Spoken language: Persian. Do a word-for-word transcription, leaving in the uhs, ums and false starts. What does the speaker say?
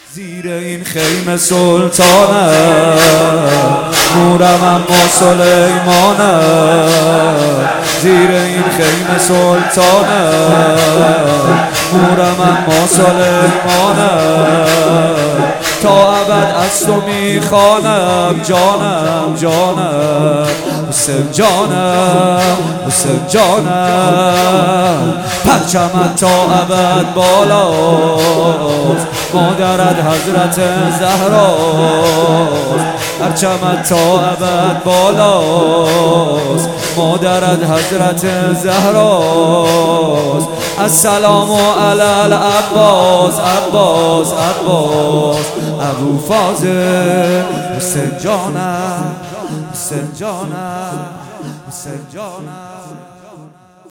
زیر این خیمه سلطانه نورم اما سلیمانه، زیر این خیمه سلطانه نورم اما سلیمانه، تا ابد از تو میخوانم جانم جانم حسین جانم حسین جانم، پرچمت تا ابد بالاست، مادرت حضرت زهراست، پرچمت تا ابد بالاست، مادرت حضرت زهراست. السلام علی العباس عباس عباس ابو فاضل حسین جانم حسین جانم حسین جانم.